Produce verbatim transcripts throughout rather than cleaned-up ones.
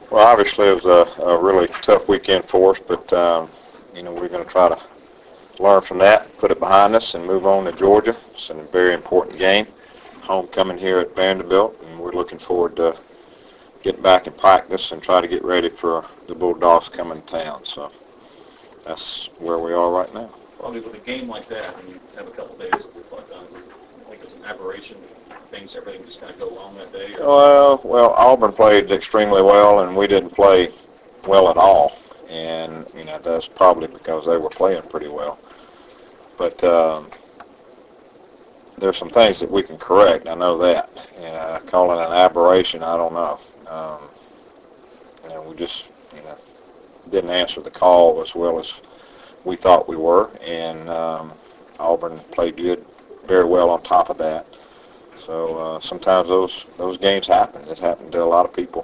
Well, obviously it was a, a really tough weekend for us, but um, you know we're going to try to learn from that, put it behind us, and move on to Georgia. It's a very important game, homecoming here at Vanderbilt, and we're looking forward to getting back in practice and try to get ready for the Bulldogs coming to town. So that's where we are right now. Probably with a game like that, and you have a couple of days to reflect on it, was it like it was an aberration? Things, everything just kind of go wrong that day? Or? Well, well, Auburn played extremely well, and we didn't play well at all. And you know that's probably because they were playing pretty well. But um, there's some things that we can correct. I know that. You know, calling it an aberration, I don't know. Um, you know, we just you know didn't answer the call as well as we thought we were, and um, Auburn played good, very well on top of that. So uh, sometimes those those games happen. It happened to a lot of people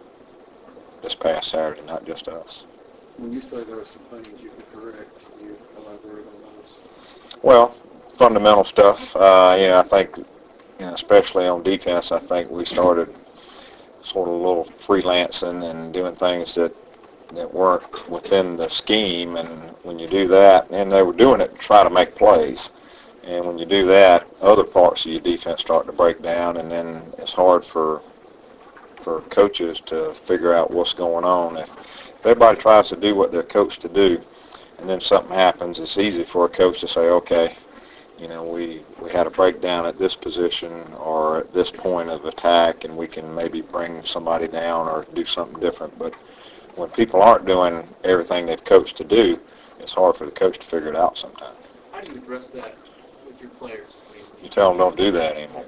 this past Saturday, not just us. When you say there are some things you can correct, can you elaborate on those? Well, fundamental stuff. Uh, you know, I think, you know, especially on defense, I think we started sort of a little freelancing and doing things that that weren't within the scheme. And when you do that, and they were doing it to try to make plays. And when you do that, other parts of your defense start to break down, and then it's hard for for coaches to figure out what's going on. If, if everybody tries to do what they're coached to do, and then something happens, it's easy for a coach to say, okay, you know, we, we had a breakdown at this position or at this point of attack, and we can maybe bring somebody down or do something different. But when people aren't doing everything they've coached to do, it's hard for the coach to figure it out sometimes. How do you address that with your players? You tell them don't do that anymore.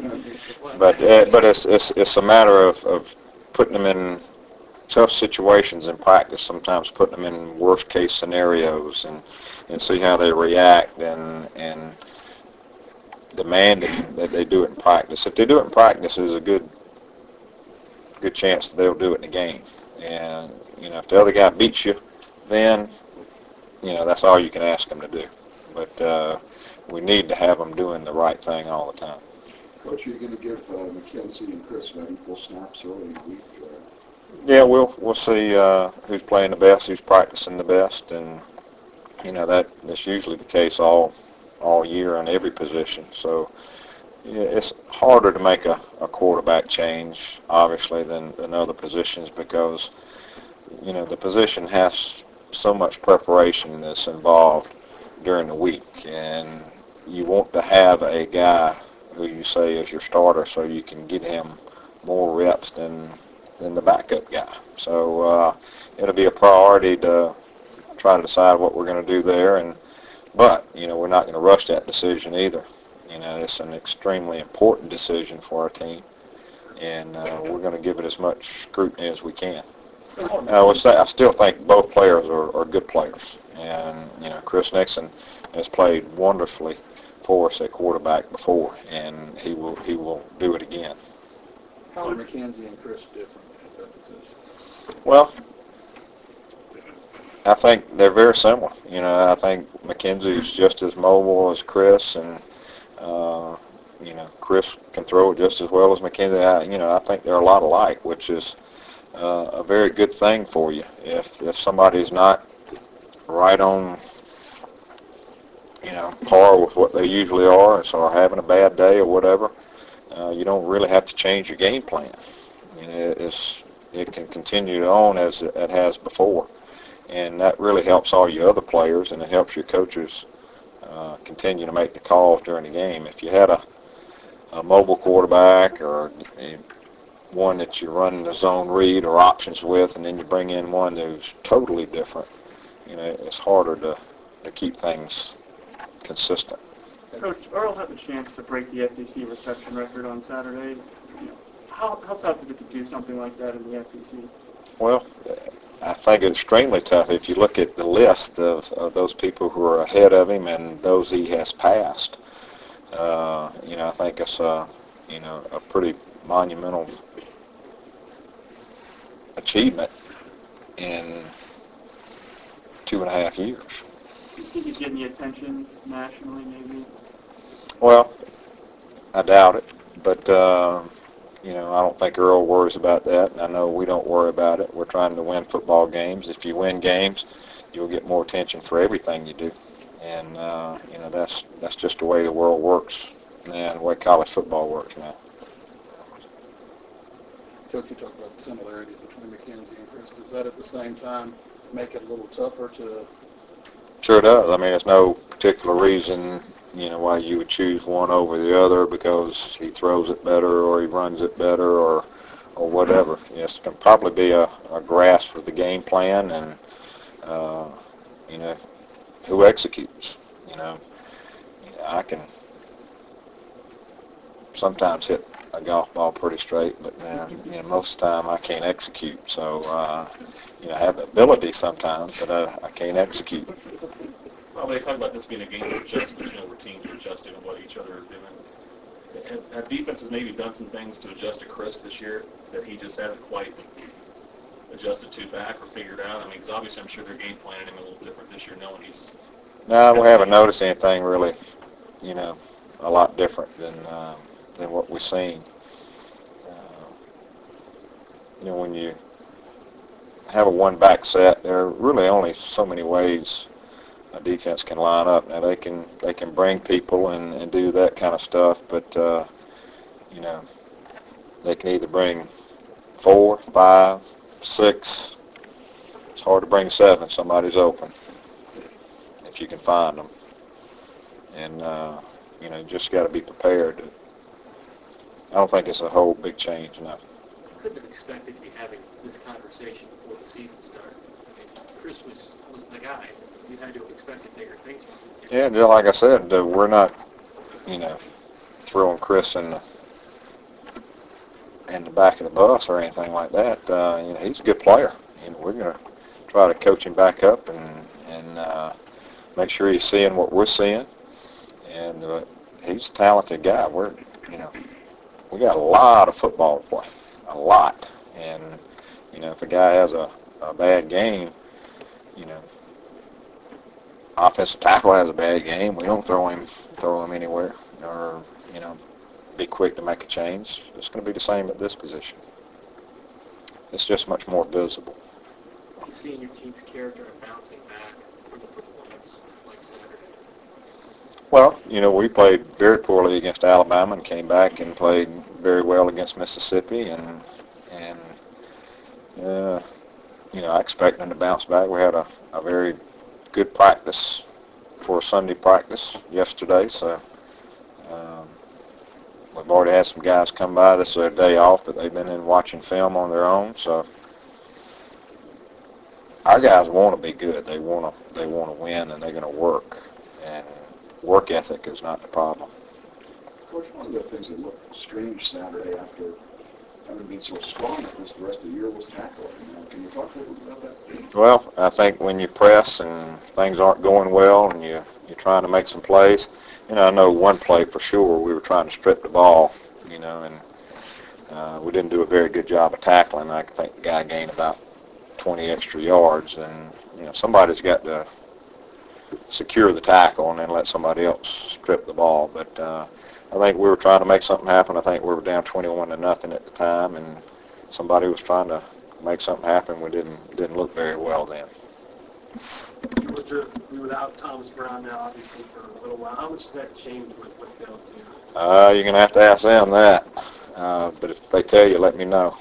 But uh, but it's it's it's a matter of, of putting them in tough situations in practice. Sometimes putting them in worst case scenarios and, and see how they react and and demanding that they do it in practice. If they do it in practice, there's a good good chance that they'll do it in the game. And you know if the other guy beats you, then you know that's all you can ask them to do. But uh, we need to have them doing the right thing all the time. Coach, are you going to give uh, McKenzie and Chris maybe full snaps early in the week? Uh, Yeah, we'll we'll see uh, who's playing the best, who's practicing the best, and you know that that's usually the case all all year in every position. So yeah, it's harder to make a, a quarterback change, obviously, than, than other positions because you know the position has so much preparation that's involved during the week, and you want to have a guy who you say is your starter so you can get him more reps than than the backup guy. So uh, it'll be a priority to try to decide what we're going to do there, and but you know we're not going to rush that decision either. You know it's an extremely important decision for our team, and uh, we're going to give it as much scrutiny as we can. I would say I still think both players are, are good players, and you know Chris Nixon has played wonderfully for us at quarterback before, and he will he will do it again. How are McKenzie and Chris different at that position? Well, I think they're very similar. You know, I think McKenzie's just as mobile as Chris, and uh, you know Chris can throw it just as well as McKenzie. I, you know, I think they're a lot alike, which is uh, a very good thing for you. If if somebody's not right on, you know, par with what they usually are, so are having a bad day or whatever, uh, you don't really have to change your game plan. You know, it's it can continue on as it has before, and that really helps all your other players, and it helps your coaches uh, continue to make the calls during the game. If you had a, a mobile quarterback or a, one that you run the zone read or options with, and then you bring in one who's totally different, you know, it's harder to, to keep things consistent. Coach, Earl has a chance to break the S E C reception record on Saturday. You know, how, how tough is it to do something like that in the S E C? Well, I think it's extremely tough. If you look at the list of, of those people who are ahead of him and those he has passed, uh, you know, I think it's a, you know, a pretty monumental achievement in two and a half years. Do you think he's getting the attention nationally, maybe? Well, I doubt it, but uh, you know, I don't think Earl worries about that, and I know we don't worry about it. We're trying to win football games. If you win games, you'll get more attention for everything you do. And, uh, you know, that's that's just the way the world works and the way college football works now. Coach, you talked about the similarities between McKenzie and Chris. Does that at the same time make it a little tougher to... Sure does. I mean, there's no particular reason, you know, why you would choose one over the other because he throws it better or he runs it better or or whatever. Yes, it can probably be a, a grasp of the game plan and, uh, you know, who executes. You know, I can sometimes hit a golf ball pretty straight, but man, you know, most of the time I can't execute. So, uh, you know, I have the ability sometimes, but I, I can't execute. Well, they talk about this being a game of adjustments, you know, where teams are adjusting to what each other are doing. Have, have defenses maybe done some things to adjust to Chris this year that he just hasn't quite adjusted to back or figured out? I mean, because obviously I'm sure they're game planning him a little different this year, knowing he's... No, we haven't noticed anything really, you know, a lot different than uh, than what we've seen. Uh, you know, when you have a one-back set, there are really only so many ways a defense can line up. Now they can they can bring people and, and do that kind of stuff, but uh, you know, they can either bring four, five, six. It's hard to bring seven. Somebody's open if you can find them, and uh, you know, you just got to be prepared. I don't think it's a whole big change, no. I couldn't have expected to be having this conversation before the season started. I mean, Chris was, was the guy. You had to have expected bigger things from him. Yeah, just like I said, uh, we're not, you know, throwing Chris in the, in the back of the bus or anything like that. Uh, you know, he's a good player. You know, we're going to try to coach him back up and, and uh, make sure he's seeing what we're seeing. And uh, he's a talented guy. We're, you know, we got a lot of football to play, a lot. And, you know, if a guy has a, a bad game, you know, offensive tackle has a bad game, we don't throw him throw him anywhere or, you know, be quick to make a change. It's going to be the same at this position. It's just much more visible. You see in your team's character of bouncing back from a performance like Saturday? Well, you know, we played very poorly against Alabama and came back and played very well against Mississippi, and and uh, you know, I expect them to bounce back. We had a, a very good practice for Sunday practice yesterday, so um, we've already had some guys come by. This is their day off, but they've been in watching film on their own. So our guys want to be good. They want to they want to win, and they're going to work. And work ethic is not the problem. Coach, one of the things that looked strange Saturday after having been so strong at this the rest of the year was tackling. You know, can you talk a little bit about that? Well, I think when you press and things aren't going well and you, you're trying to make some plays, you know, I know one play for sure we were trying to strip the ball, you know, and uh, we didn't do a very good job of tackling. I think the guy gained about twenty extra yards, and, you know, somebody's got to secure the tackle and then let somebody else strip the ball. But uh, I think we were trying to make something happen. I think we were down twenty-one to nothing at the time, and somebody was trying to make something happen. We didn't didn't look very well then. You're without Thomas Brown now, obviously, for a little while. How much has that changed with what they'll do? Uh, you're going to have to ask them that. Uh, but if they tell you, let me know.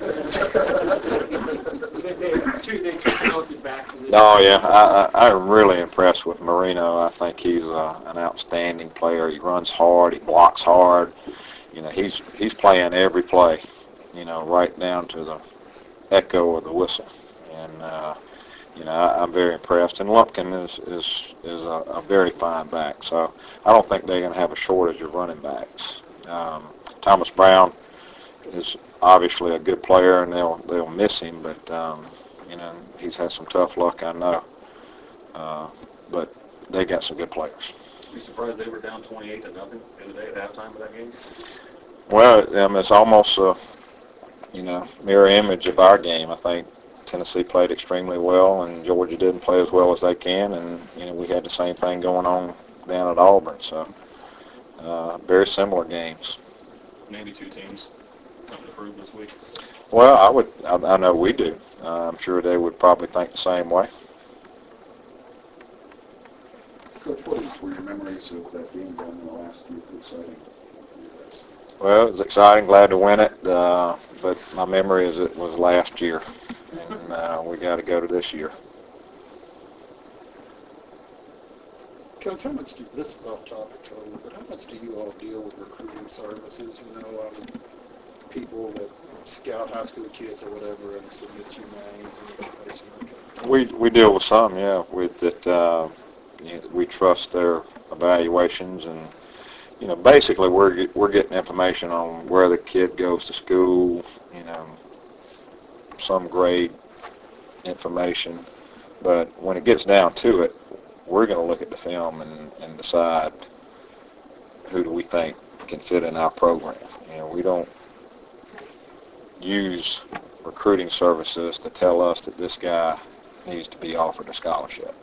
Oh, yeah. I, I, I'm really impressed with Marino. I think he's uh, an outstanding player. He runs hard. He blocks hard. You know, he's he's playing every play, you know, right down to the echo of the whistle. And, uh, you know, I, I'm very impressed. And Lumpkin is, is, is a, a very fine back. So I don't think they're going to have a shortage of running backs. Um, Thomas Brown is obviously a good player, and they'll they'll miss him, but um, you know, he's had some tough luck, I know. Uh, but they got some good players. Are you surprised they were down twenty-eight to nothing the other day at halftime of that game? Well, I mean, it's almost a you know mirror image of our game. I think Tennessee played extremely well, and Georgia didn't play as well as they can, and you know we had the same thing going on down at Auburn. So uh, very similar games. Maybe two teams. something to prove this week? Well, I would, I, I know we do. Uh, I'm sure they would probably think the same way. Coach, what is, were your memories of that game down in the last year? Exciting. Well, it was exciting, glad to win it, uh, but my memory is it was last year, and uh, we got to go to this year. Coach, how much do, this is off topic totally, but how much do you all deal with recruiting services, you know, um, people that scout high school kids or whatever and submit you names and information like that? We we deal with some, yeah, with that. Uh, you know, we trust their evaluations, and you know, basically we're get, we're getting information on where the kid goes to school, you know, some grade information, but when it gets down to it, we're going to look at the film and, and decide who do we think can fit in our program. You know, we don't use recruiting services to tell us that this guy needs to be offered a scholarship.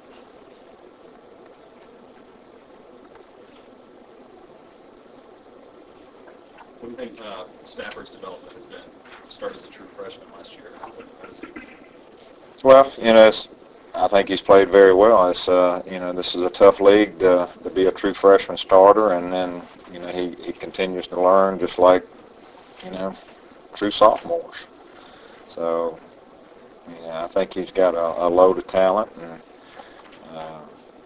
What do you think uh, Stafford's development has been? Started as a true freshman last year. How does he? Well, you know, it's, I think he's played very well. It's, uh, you know, this is a tough league to, to be a true freshman starter, and then, you know, he, he continues to learn just like, you know, true sophomores. So, you know, I think he's got a, a load of talent, and uh,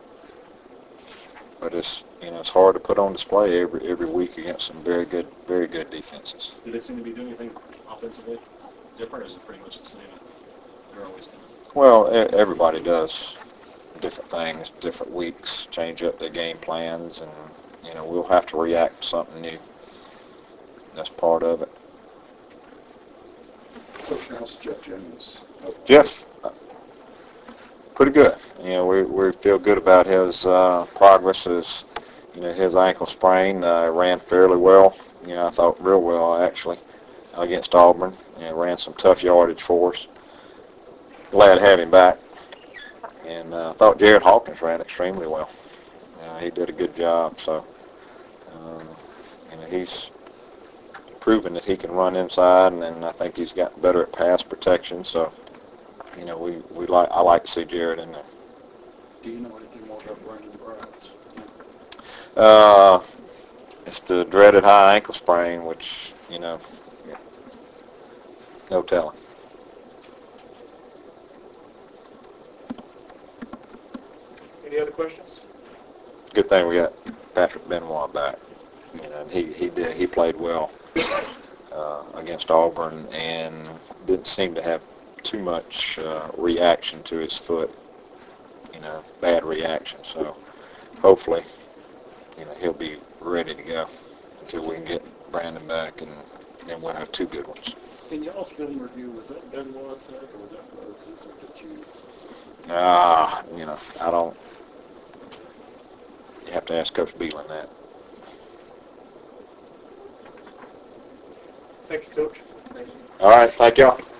but it's, you know, it's hard to put on display every every week against some very good, very good defenses. Do they seem to be doing anything offensively different, or is it pretty much the same? They're always doing. Well, e- everybody does different things, different weeks, change up their game plans, and, you know, we'll have to react to something new. That's part of it. Coach, how's Jeff Jennings? Jeff, uh, pretty good. You know, we we feel good about his uh, progress. His, you know, his ankle sprain uh, ran fairly well. You know, I thought real well actually against Auburn. You know, ran some tough yardage for us. Glad to have him back. And uh, I thought Jared Hawkins ran extremely well. Uh, he did a good job. So, um, you know, he's proven that he can run inside, and, and I think he's gotten better at pass protection. So, you know, we, we like I like to see Jared in there. Do you know anything more about Brandon Bryant? Uh, it's the dreaded high ankle sprain, which, you know, no telling. Any other questions? Good thing we got Patrick Benoit back. You know, he he did he played well uh, against Auburn and didn't seem to have too much uh, reaction to his foot. You know, bad reaction. So hopefully, you know, he'll be ready to go until we can get Brandon back, and then we'll have two good ones. In y'all's film review, was that Benoit sack or was that Rhodes' or did you? Ah, uh, you know, I don't. You have to ask Coach Beelan that. Thank you, Coach. Thank you. All right, thank y'all.